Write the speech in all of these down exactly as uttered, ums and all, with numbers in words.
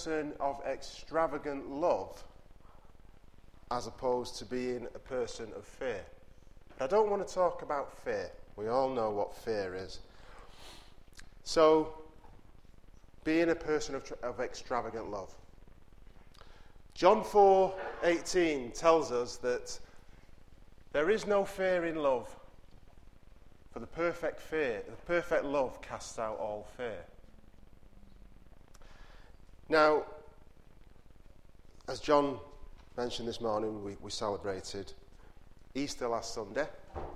person of extravagant love as opposed to being a person of fear. I don't want to talk about fear. We all know what fear is. So, being a person of, of extravagant love. John four eighteen tells us that there is no fear in love, for the perfect fear, the perfect love casts out all fear. Now, as John mentioned this morning, we, we celebrated Easter last Sunday.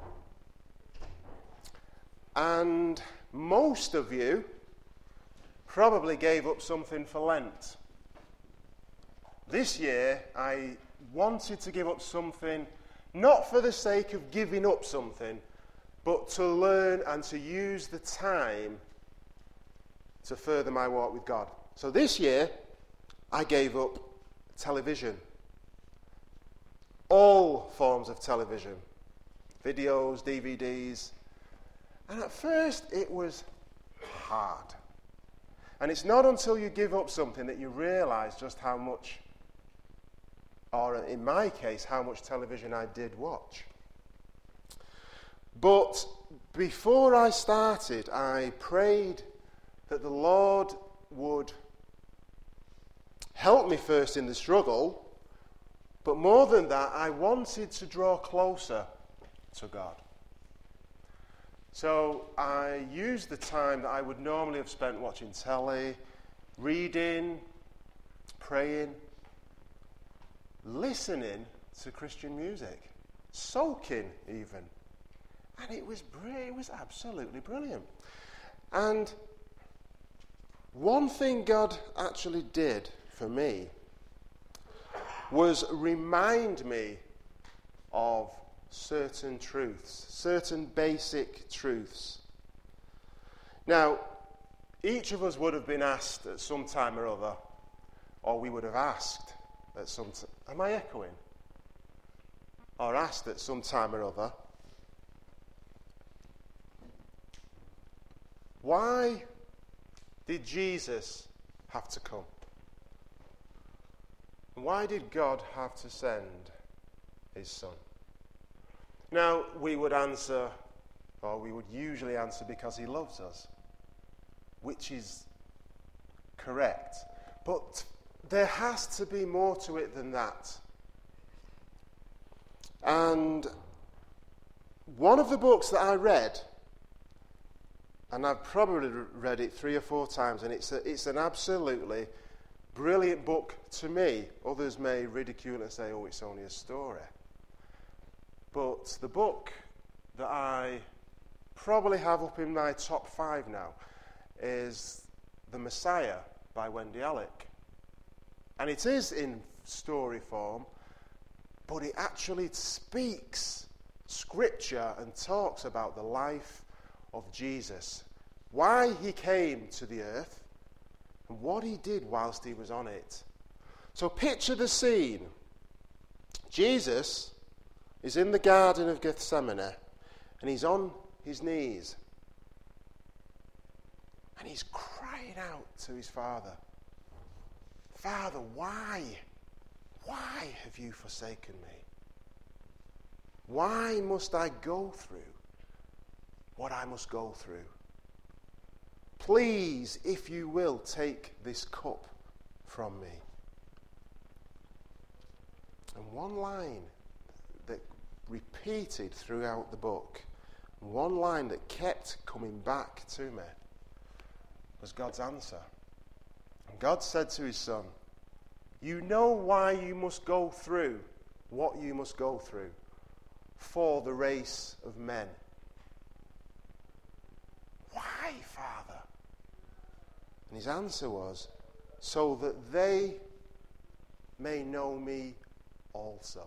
And most of you probably gave up something for Lent. This year, I wanted to give up something, not for the sake of giving up something, but to learn and to use the time to further my walk with God. So this year, I gave up television. All forms of television. Videos, D V Ds. And at first, it was hard. And it's not until you give up something that you realise just how much, or in my case, how much television I did watch. But before I started, I prayed that the Lord would help me first in the struggle, but more than that, I wanted to draw closer to God. So I used the time that I would normally have spent watching telly, reading, praying, listening to Christian music, soaking even. And it was brilliant. It was absolutely brilliant. And one thing God actually did for me was remind me of certain truths, certain basic truths. Now, each of us would have been asked at some time or other, or we would have asked at some time, am I echoing? Or asked at some time or other, why did Jesus have to come? Why did God have to send his son? Now, we would answer, or we would usually answer, because he loves us, which is correct. But there has to be more to it than that. And one of the books that I read, and I've probably read it three or four times, and it's a, it's an absolutely brilliant book to me. Others may ridicule and say, oh, it's only a story. But the book that I probably have up in my top five now is The Messiah by Wendy Alec. And it is in story form, but it actually speaks scripture and talks about the life of Jesus, why he came to the earth, and what he did whilst he was on it. So picture the scene. Jesus is in the Garden of Gethsemane, and he's on his knees, and he's crying out to his Father, Father, why? Why have you forsaken me? Why must I go through what I must go through? Please, if you will, take this cup from me. And one line that repeated throughout the book, one line that kept coming back to me, was God's answer. And God said to his son, you know why you must go through what you must go through for the race of men. Why, Father? And his answer was, so that they may know me also.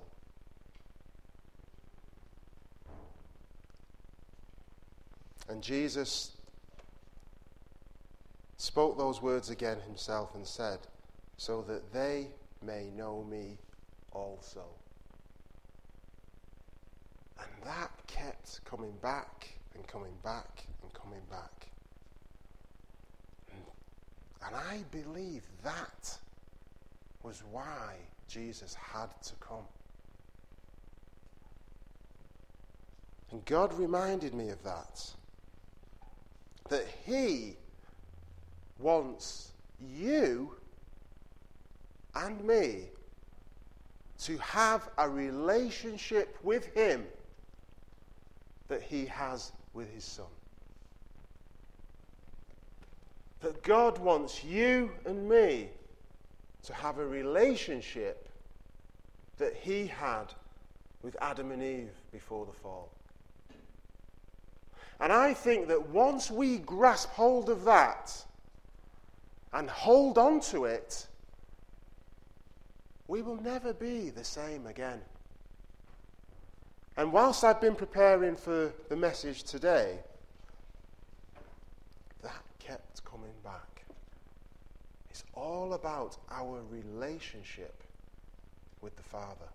And Jesus spoke those words again himself and said, so that they may know me also. And that kept coming back and coming back and coming back. And I believe that was why Jesus had to come. And God reminded me of that. That he wants you and me to have a relationship with him that he has with his Son. That God wants you and me to have a relationship that he had with Adam and Eve before the fall. And I think that once we grasp hold of that and hold on to it, we will never be the same again. And whilst I've been preparing for the message today, that kept coming back. It's all about our relationship with the Father.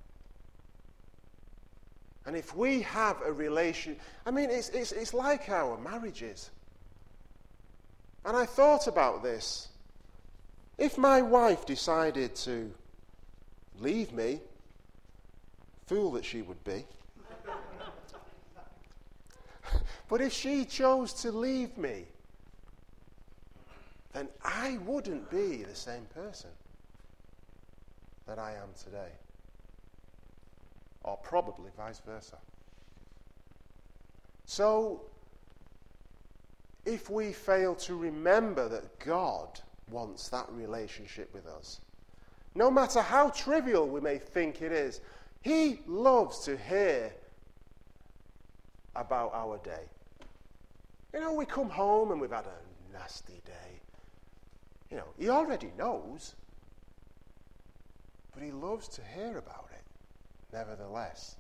And if we have a relation, I mean, it's, it's, it's like our marriages. And I thought about this. If my wife decided to leave me, fool that she would be, but if she chose to leave me, then I wouldn't be the same person that I am today. Or probably vice versa. So, if we fail to remember that God wants that relationship with us, no matter how trivial we may think it is, he loves to hear about our day. You know, we come home and we've had a nasty day. You know, he already knows, but he loves to hear about it, nevertheless.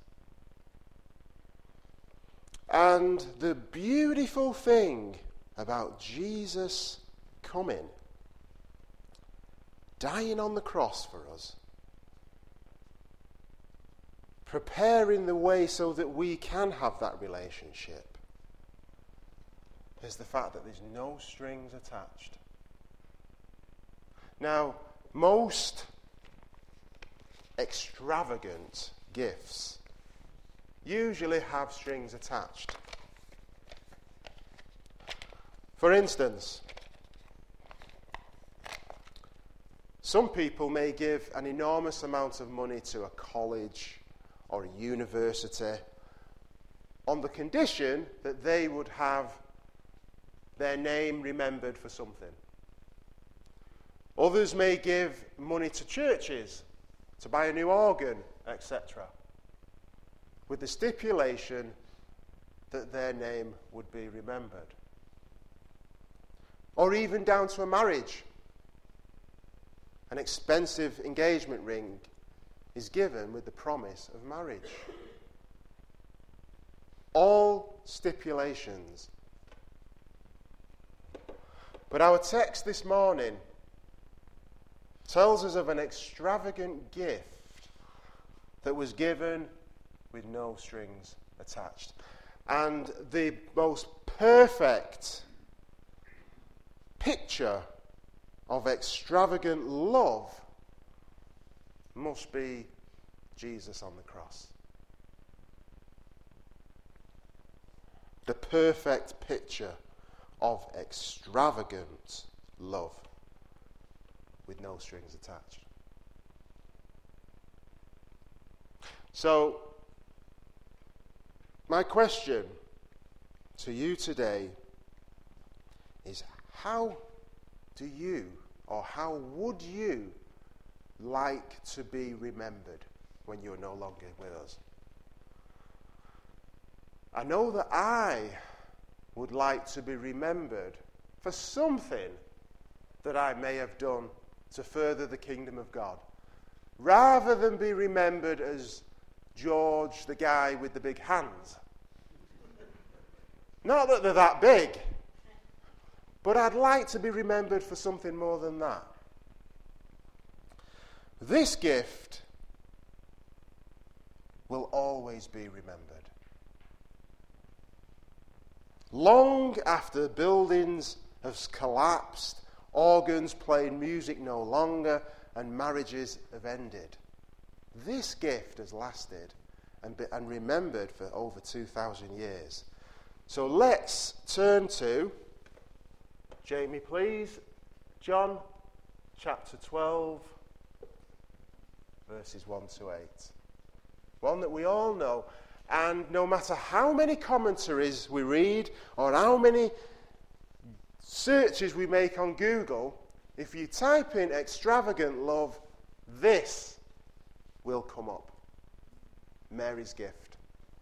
And the beautiful thing about Jesus coming, dying on the cross for us, preparing the way so that we can have that relationship, is the fact that there's no strings attached. Now, most extravagant gifts usually have strings attached. For instance, some people may give an enormous amount of money to a college or a university on the condition that they would have their name remembered for something. Others may give money to churches to buy a new organ, et cetera, with the stipulation that their name would be remembered. Or even down to a marriage. An expensive engagement ring is given with the promise of marriage. All stipulations. But our text this morning tells us of an extravagant gift that was given with no strings attached. And the most perfect picture of extravagant love must be Jesus on the cross. The perfect picture of extravagant love with no strings attached. So, my question to you today is, how do you, or how would you like to be remembered when you're no longer with us? I know that I would like to be remembered for something that I may have done to further the kingdom of God, rather than be remembered as George, the guy with the big hands. Not that they're that big, but I'd like to be remembered for something more than that. This gift will always be remembered. Long after buildings have collapsed, organs playing music no longer, and marriages have ended. This gift has lasted and, be, and remembered for over two thousand years. So let's turn to, Jamie please, John chapter twelve, verses one to eight. One that we all know, and no matter how many commentaries we read or how many searches we make on Google, if you type in extravagant love, this will come up. Mary's gift.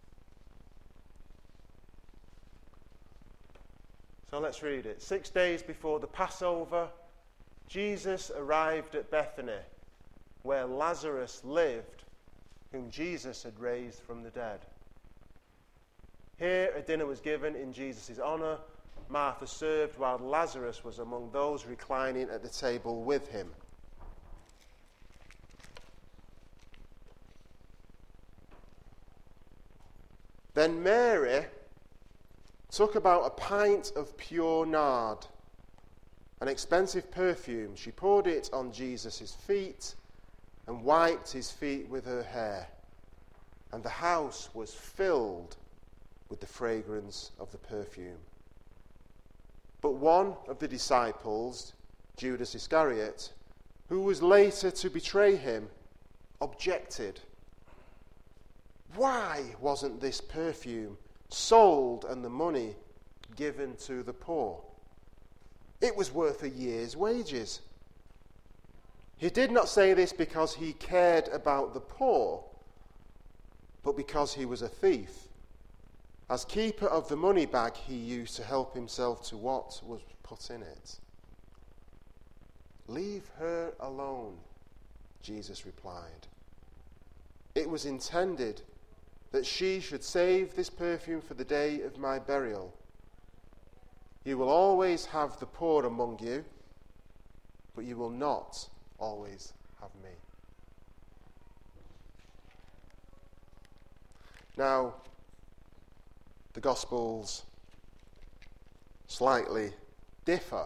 So let's read it. Six days before the Passover, Jesus arrived at Bethany, where Lazarus lived, whom Jesus had raised from the dead. Here a dinner was given in Jesus' honour. Martha served while Lazarus was among those reclining at the table with him. Then Mary took about a pint of pure nard, an expensive perfume. She poured it on Jesus' feet and wiped his feet with her hair. And the house was filled with the fragrance of the perfume. But one of the disciples, Judas Iscariot, who was later to betray him, objected. Why wasn't this perfume sold and the money given to the poor? It was worth a year's wages. He did not say this because he cared about the poor, but because he was a thief. As keeper of the money bag, he used to help himself to what was put in it. Leave her alone, Jesus replied. It was intended that she should save this perfume for the day of my burial. You will always have the poor among you, but you will not always have me. Now, the Gospels slightly differ.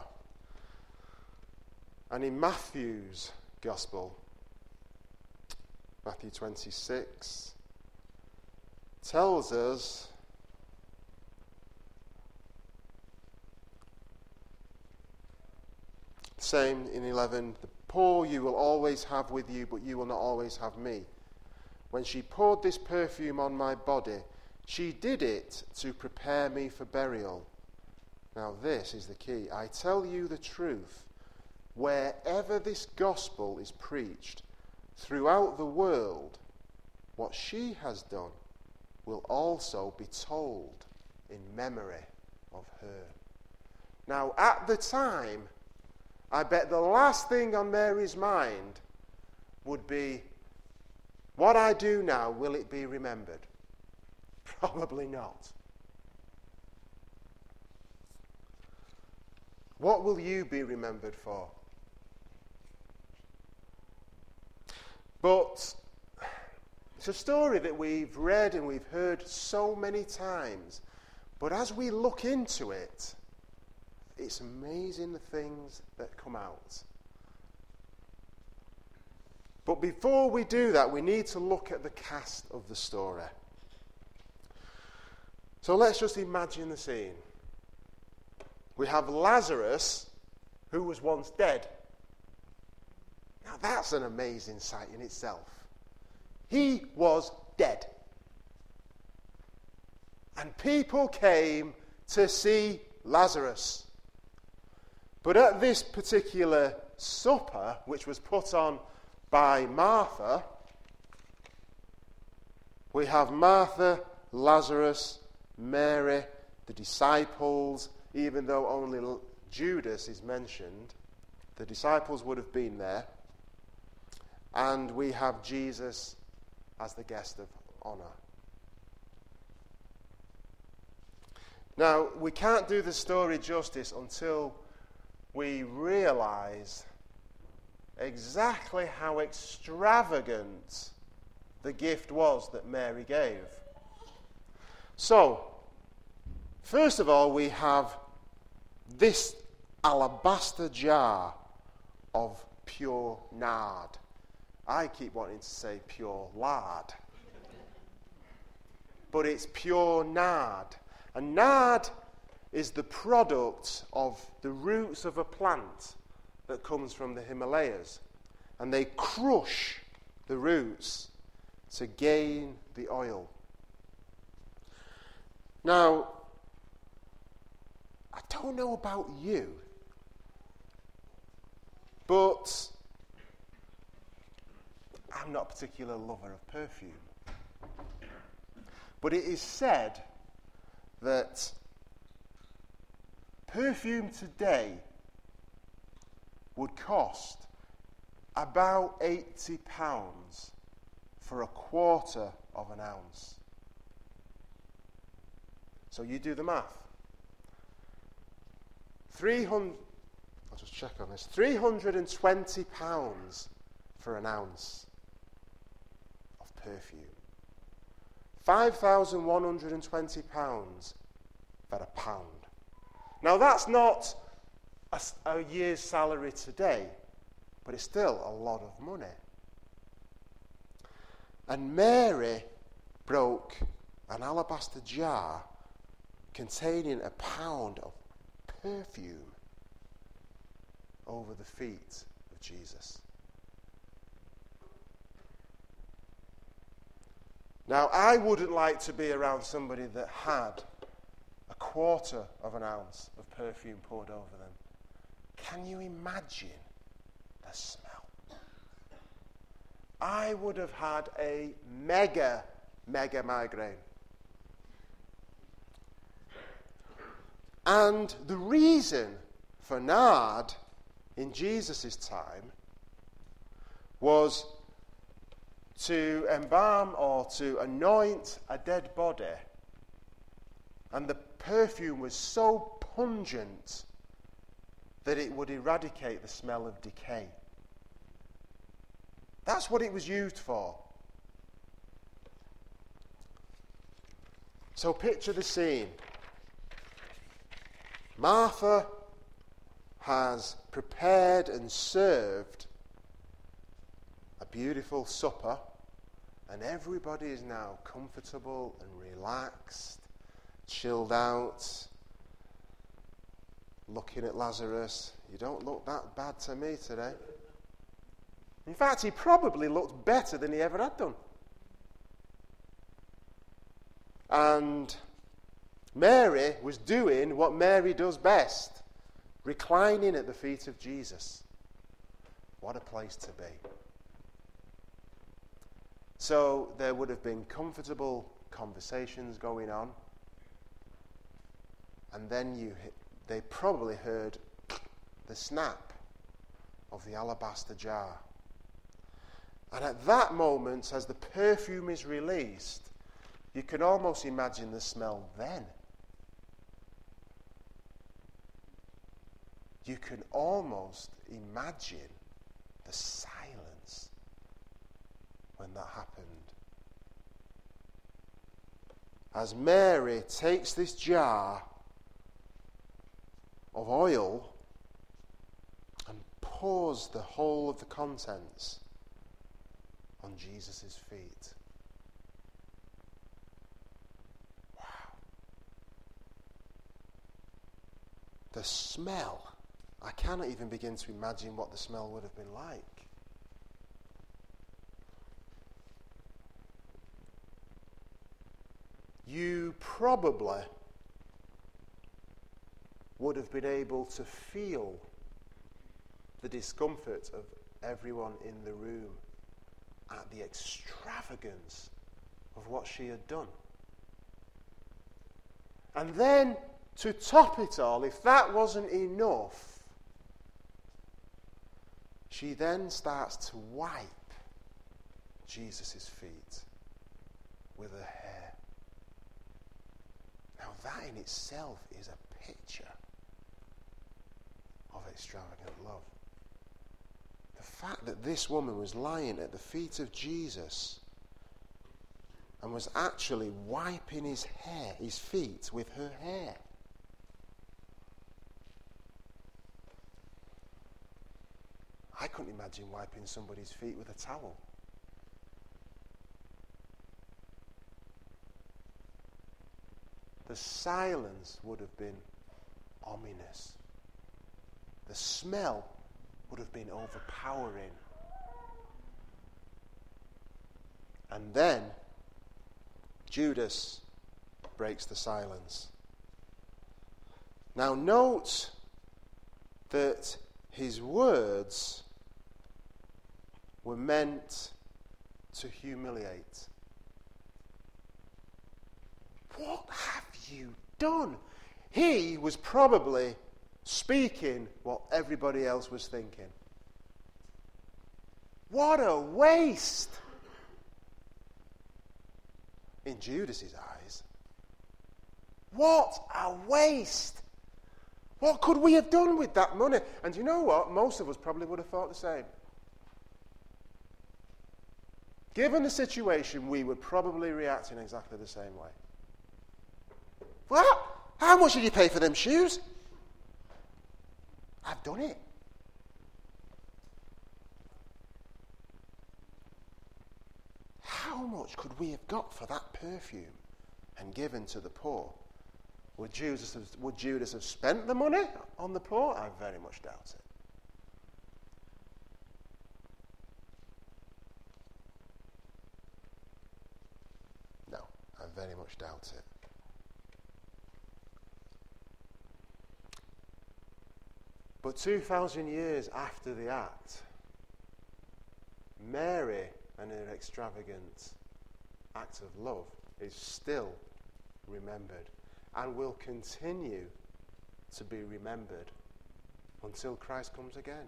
And in Matthew's Gospel, Matthew twenty-six, tells us same in eleven, the poor you will always have with you, but you will not always have me. When she poured this perfume on my body, she did it to prepare me for burial. Now this is the key. I tell you the truth. Wherever this gospel is preached throughout the world, what she has done will also be told in memory of her. Now, at the time, I bet the last thing on Mary's mind would be, what I do now, will it be remembered? Probably not. What will you be remembered for? But it's a story that we've read and we've heard so many times. But as we look into it, it's amazing the things that come out. But before we do that, we need to look at the cast of the story. So let's just imagine the scene. We have Lazarus, who was once dead. Now that's an amazing sight in itself. He was dead. And people came to see Lazarus. But at this particular supper, which was put on by Martha, we have Martha, Lazarus, Mary, the disciples. Even though only Judas is mentioned, the disciples would have been there. And we have Jesus as the guest of honor. Now, we can't do the story justice until we realize exactly how extravagant the gift was that Mary gave. So, first of all, we have this alabaster jar of pure nard. I keep wanting to say pure lard. But it's pure nard. And nard is the product of the roots of a plant that comes from the Himalayas. And they crush the roots to gain the oil. Now, I don't know about you, but I'm not a particular lover of perfume. But it is said that perfume today would cost about eighty pounds for a quarter of an ounce. So you do the math. three hundred, I'll just check on this. three hundred twenty pounds for an ounce of perfume. five thousand one hundred twenty pounds for a pound. Now that's not a, a year's salary today, but it's still a lot of money. And Mary broke an alabaster jar containing a pound of perfume over the feet of Jesus. Now, I wouldn't like to be around somebody that had a quarter of an ounce of perfume poured over them. Can you imagine the smell? I would have had a mega, mega migraine. And the reason for nard in Jesus' time was to embalm or to anoint a dead body. And the perfume was so pungent that it would eradicate the smell of decay. That's what it was used for. So picture the scene. Martha has prepared and served a beautiful supper, and everybody is now comfortable and relaxed, chilled out, looking at Lazarus. You don't look that bad to me today. In fact, he probably looked better than he ever had done. And Mary was doing what Mary does best, reclining at the feet of Jesus. What a place to be. So there would have been comfortable conversations going on, and then you, they probably heard the snap of the alabaster jar. And at that moment, as the perfume is released, you can almost imagine the smell then. You can almost imagine the silence when that happened. As Mary takes this jar of oil and pours the whole of the contents on Jesus' feet. Wow. The smell. I cannot even begin to imagine what the smell would have been like. You probably would have been able to feel the discomfort of everyone in the room at the extravagance of what she had done. And then, to top it all, if that wasn't enough, she then starts to wipe Jesus' feet with her hair. Now that in itself is a picture of extravagant love. The fact that this woman was lying at the feet of Jesus and was actually wiping his hair, his feet with her hair. I couldn't imagine wiping somebody's feet with a towel. The silence would have been ominous. The smell would have been overpowering. And then Judas breaks the silence. Now note that his words were meant to humiliate. What have you done? He was probably speaking what everybody else was thinking. What a waste! In Judas's eyes. What a waste! What could we have done with that money? And you know what? Most of us probably would have thought the same. Given the situation, we would probably react in exactly the same way. What? How much did you pay for them shoes? I've done it. How much could we have got for that perfume and given to the poor? Would Judas have, would Judas have spent the money on the poor? I very much doubt it. No, I very much doubt it. But two thousand years after the act, Mary and her extravagant act of love is still remembered and will continue to be remembered until Christ comes again.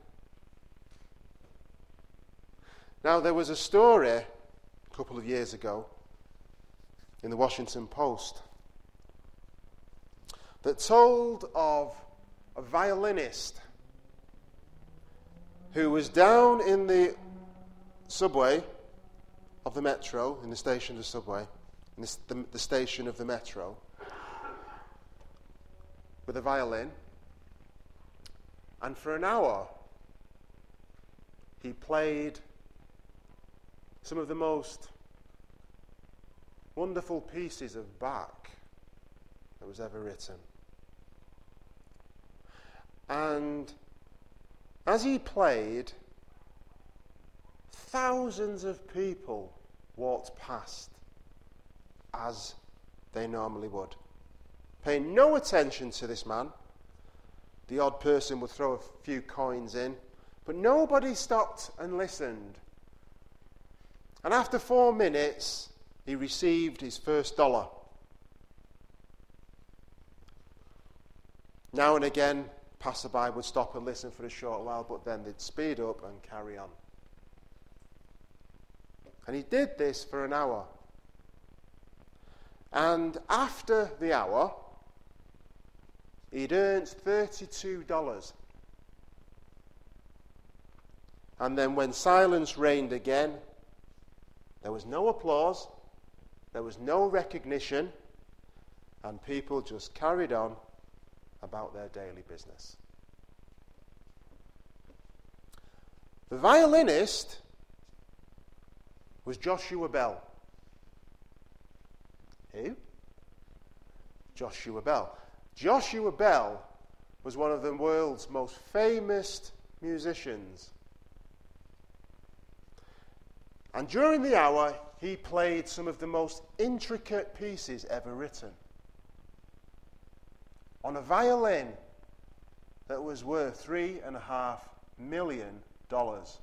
Now, there was a story a couple of years ago in the Washington Post that told of a violinist who was down in the subway of the metro, in the station of the subway, in the, the, the station of the metro, with a violin, and for an hour he played some of the most wonderful pieces of Bach that was ever written. And as he played, thousands of people walked past as they normally would, paying no attention to this man. The odd person would throw a few coins in, but nobody stopped and listened. And after four minutes, he received his first dollar. Now and again, passerby would stop and listen for a short while, but then they'd speed up and carry on. And he did this for an hour. And after the hour, he'd earned thirty-two dollars. And then when silence reigned again, there was no applause, there was no recognition, and people just carried on about their daily business. The violinist was Joshua Bell. Who? Joshua Bell. Joshua Bell was one of the world's most famous musicians. And during the hour, he played some of the most intricate pieces ever written on a violin that was worth three and a half million dollars.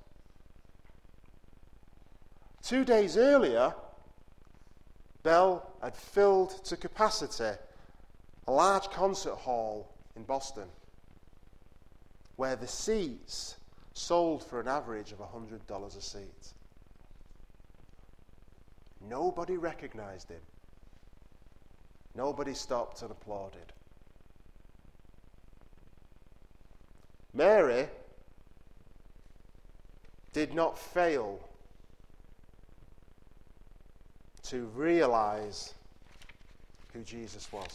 Two days earlier, Bell had filled to capacity a large concert hall in Boston, where the seats sold for an average of one hundred dollars a seat. Nobody recognized him. Nobody stopped and applauded. Mary did not fail to realize who Jesus was.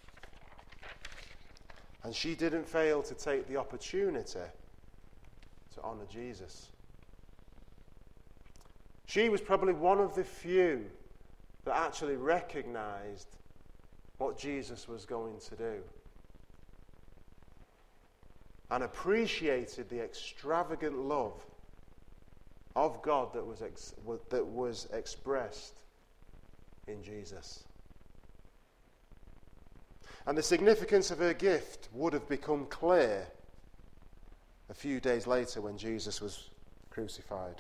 And she didn't fail to take the opportunity to honour Jesus. She was probably one of the few that actually recognised what Jesus was going to do and appreciated the extravagant love of God that was ex- that was expressed in Jesus. And the significance of her gift would have become clear a few days later when Jesus was crucified.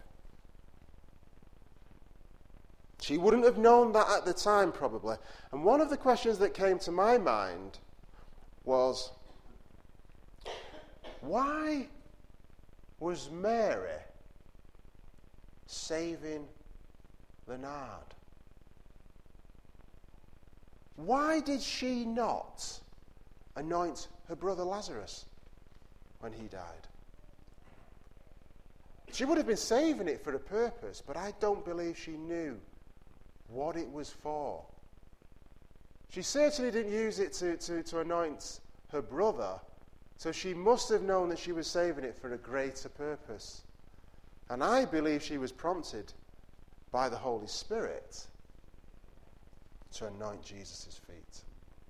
She wouldn't have known that at the time, probably. And one of the questions that came to my mind was, why was Mary saving the nard? Why did she not anoint her brother Lazarus when he died? She would have been saving it for a purpose, but I don't believe she knew what it was for. She certainly didn't use it to, to, to anoint her brother, so she must have known that she was saving it for a greater purpose. And I believe she was prompted by the Holy Spirit to anoint Jesus' feet.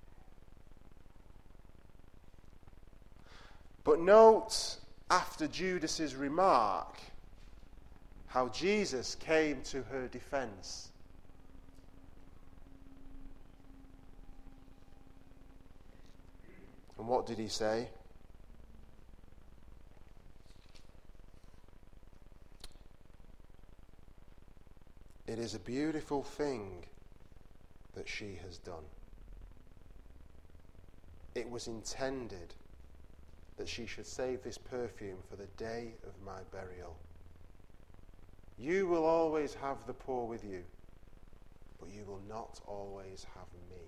But note, after Judas's remark, how Jesus came to her defense. And what did he say? It is a beautiful thing that she has done. It was intended that she should save this perfume for the day of my burial. You will always have the poor with you, but you will not always have me.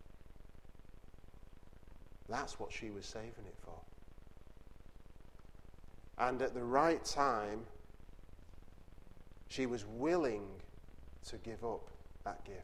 That's what she was saving it for. And at the right time, she was willing to give up that gift.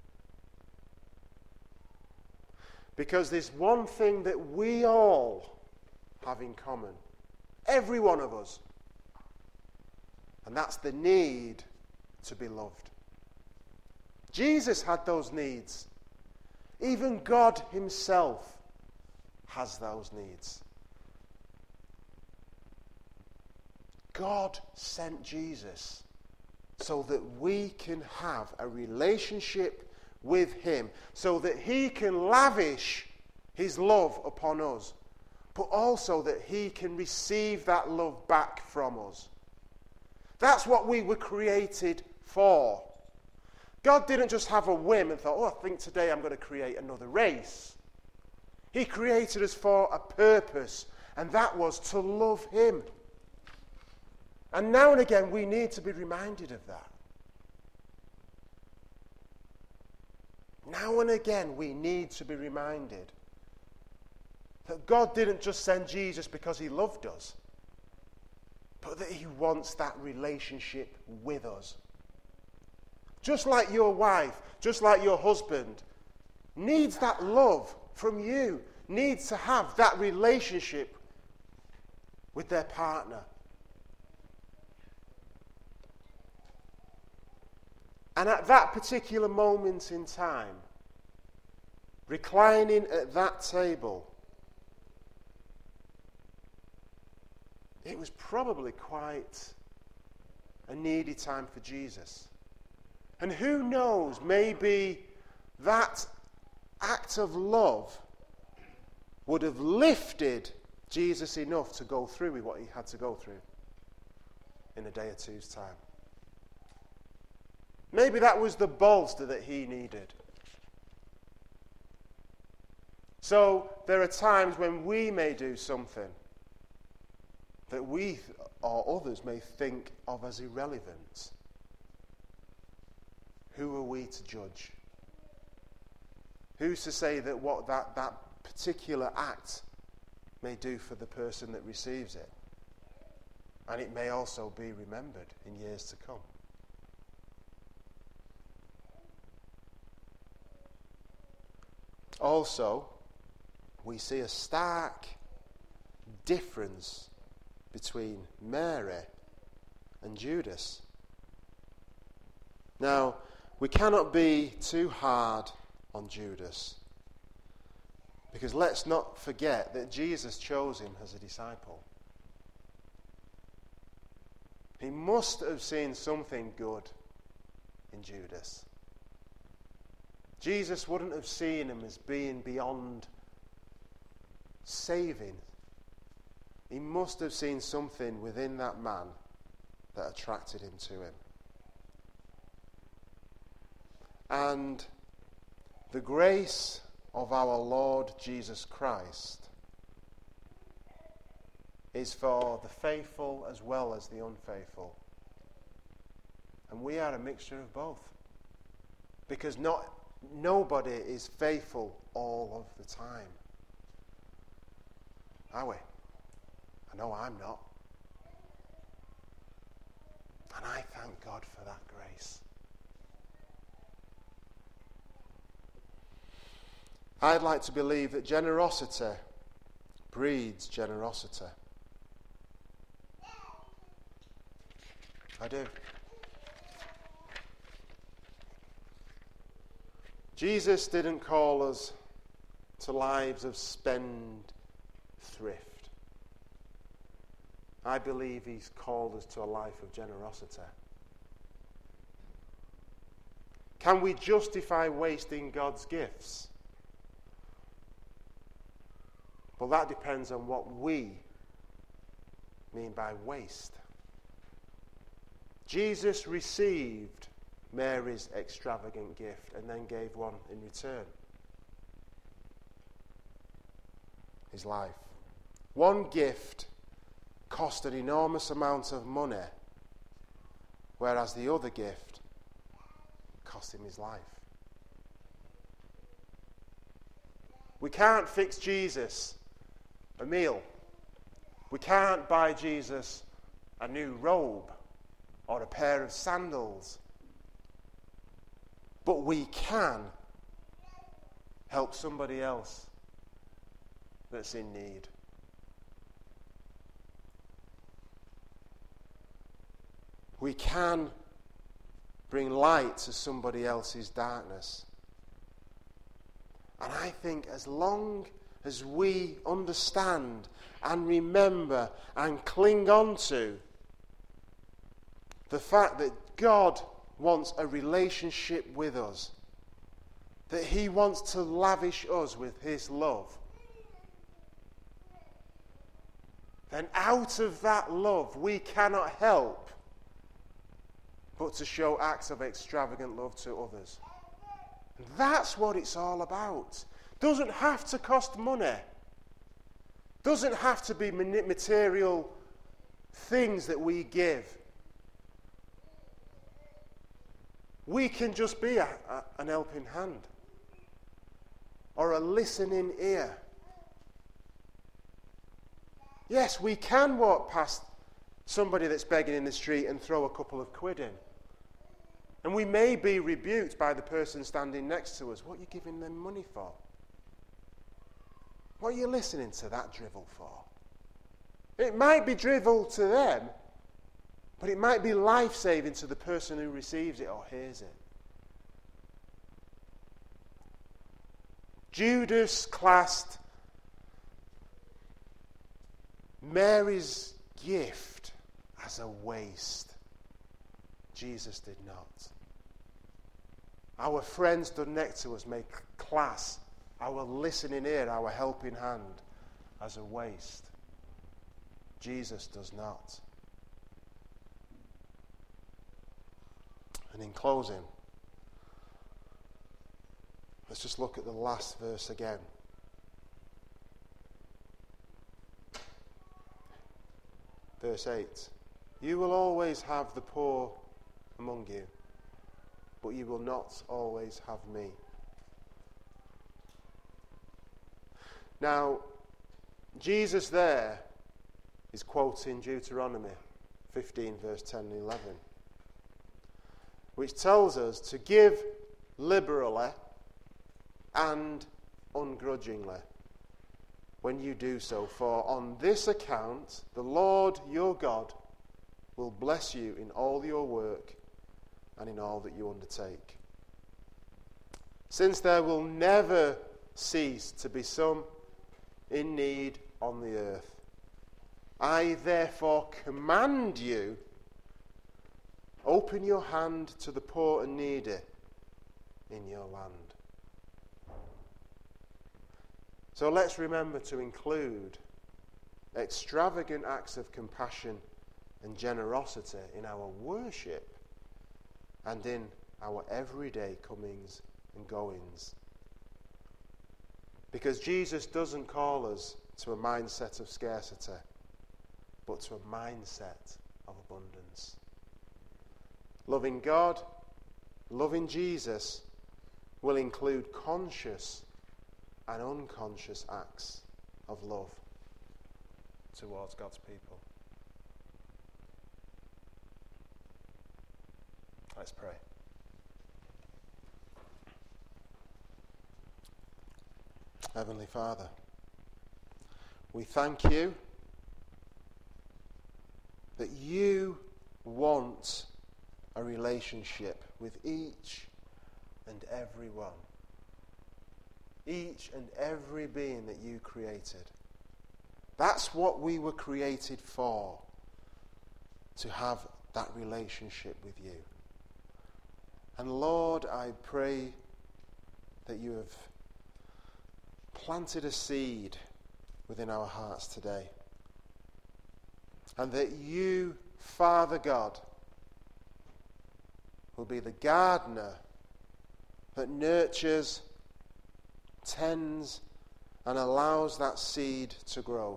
Because there's one thing that we all have in common, every one of us, and that's the need to be loved. Jesus had those needs. Even God himself has those needs. God sent Jesus so that we can have a relationship with him, so that he can lavish his love upon us, but also that he can receive that love back from us. That's what we were created for. God didn't just have a whim and thought, oh, I think today I'm going to create another race. He created us for a purpose, and that was to love him. And now and again, we need to be reminded of that. Now and again, we need to be reminded that God didn't just send Jesus because he loved us, but that he wants that relationship with us. Just like your wife, just like your husband, needs that love from you, needs to have that relationship with their partner. And at that particular moment in time, reclining at that table, it was probably quite a needy time for Jesus. And who knows, maybe that act of love would have lifted Jesus enough to go through with what he had to go through in a day or two's time. Maybe that was the bolster that he needed. So there are times when we may do something that we or others may think of as irrelevant. Who are we to judge? Who's to say that what that, that particular act may do for the person that receives it? And it may also be remembered in years to come. Also, we see a stark difference between Mary and Judas. Now, we cannot be too hard on Judas, because let's not forget that Jesus chose him as a disciple. He must have seen something good in Judas. Jesus wouldn't have seen him as being beyond saving. He must have seen something within that man that attracted him to him. And the grace of our Lord Jesus Christ is for the faithful as well as the unfaithful. And we are a mixture of both. Because not nobody is faithful all of the time. Are we? I know I'm not. And I thank God for that grace. I'd like to believe that generosity breeds generosity. I do. Jesus didn't call us to lives of spend thrift. I believe he's called us to a life of generosity. Can we justify wasting God's gifts? Well, that depends on what we mean by waste. Jesus received Mary's extravagant gift and then gave one in return. His life. One gift cost an enormous amount of money, whereas the other gift cost him his life. We can't fix Jesus a meal. We can't buy Jesus a new robe or a pair of sandals. But we can help somebody else that's in need. We can bring light to somebody else's darkness. And I think as long as we understand and remember and cling on to the fact that God wants a relationship with us, that he wants to lavish us with his love, then out of that love we cannot help but to show acts of extravagant love to others. And that's what it's all about. Doesn't have to cost money. Doesn't have to be material things that we give. We can just be a, a, an helping hand or a listening ear. Yes, we can walk past somebody that's begging in the street and throw a couple of quid in. And we may be rebuked by the person standing next to us. What are you giving them money for? What are you listening to that drivel for? It might be drivel to them, but it might be life-saving to the person who receives it or hears it. Judas classed Mary's gift as a waste. Jesus did not. Our friends stood next to us may class our listening ear, our helping hand, as a waste. Jesus does not. And in closing, let's just look at the last verse again. Verse eight. You will always have the poor among you, but you will not always have me. Now, Jesus there is quoting Deuteronomy fifteen, verse ten and eleven, which tells us to give liberally and ungrudgingly. when you do so, for on this account the Lord your God will bless you in all your work and in all that you undertake. Since there will never cease to be some in need on the earth, I therefore command you, open your hand to the poor and needy in your land. So let's remember to include extravagant acts of compassion and generosity in our worship and in our everyday comings and goings. Because Jesus doesn't call us to a mindset of scarcity, but to a mindset of abundance. Loving God, loving Jesus will include conscious and unconscious acts of love towards God's people. Let's pray. Heavenly Father, we thank you that you want a relationship with each and every one. Each and every being that you created. That's what we were created for, to have that relationship with you. And Lord, I pray that you have planted a seed within our hearts today. And that you, Father God, will be the gardener that nurtures, tends, and allows that seed to grow.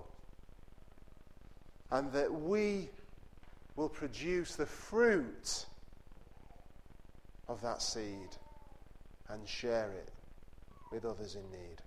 And that we will produce the fruit of that seed and share it with others in need.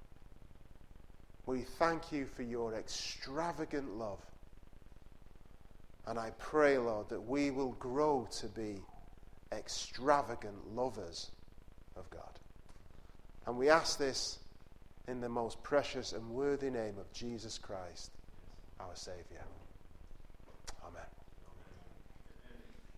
We thank you for your extravagant love. And I pray, Lord, that we will grow to be extravagant lovers of God. And we ask this in the most precious and worthy name of Jesus Christ, our Saviour. Amen.